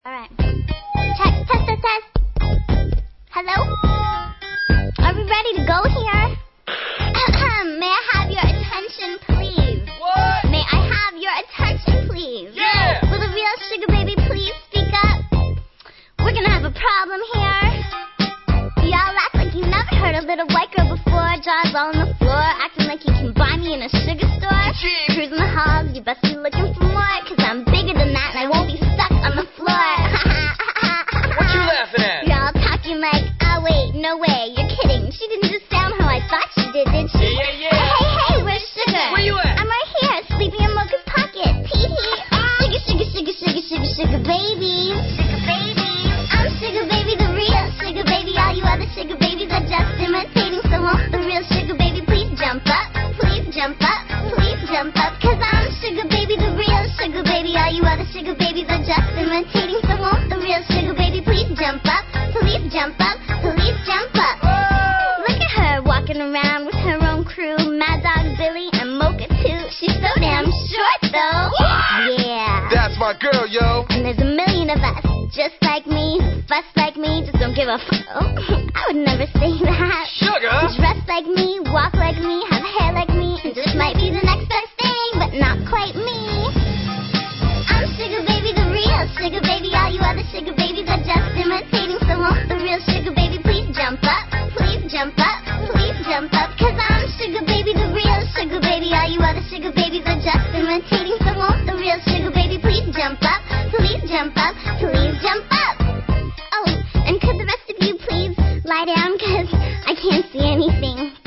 Alright. Check, test. Hello? Are we ready to go here? May I have your attention, please? What? May I have your attention, please? Yeah! Will the real sugar baby please speak up? We're gonna have a problem here. Y'all act like you never heard a little white girl before. Jaws all on the floor, acting like you can buy me in a sugar store. Cheap. Cruising the halls, you best be looking for more, cause I'm bigger than that and I won't be stuck on the floor. What you laughing at? Y'all talking like, oh wait, no way, you're kidding. She didn't just sound how I thought she did she? Yeah. Hey, where's Sugar? Where you at? I'm right here, sleeping in Mocha's pocket. Tee-hee. Sugar baby. Sugar baby. I'm Sugar baby, the real Sugar baby. All you other Sugar babies are just imitating. So won't the real Sugar baby please jump up? Please jump up. Please jump up. Cause I'm Sugar baby, the real Sugar baby. All you other Sugar babies are just imitating. So won't the real Sugar baby please jump up? Please jump up. Please jump up. Look at her walking around with her own crew. Mad Dog Billy and Mocha too. She's so damn short though. Yeah. That's my girl, yo. And there's a million of us, just like me, who fuss like me, just don't give a I would never say that. Sugar? Dress like me, walk like me, have hair like me, and just might be the next best thing, but not quite me. I'm Sugar baby, the real Sugar baby. All you other Sugar babies are just imitating. So won't the real Sugar baby please jump up? Please jump up. Please jump up. Cause I'm Sugar baby, the real Sugar baby. All you other Sugar babies are just imitating. So won't the real Sugar baby please jump up? Please jump up. Please jump up. Oh, and could the rest of you please lie down? Cause I can't see anything.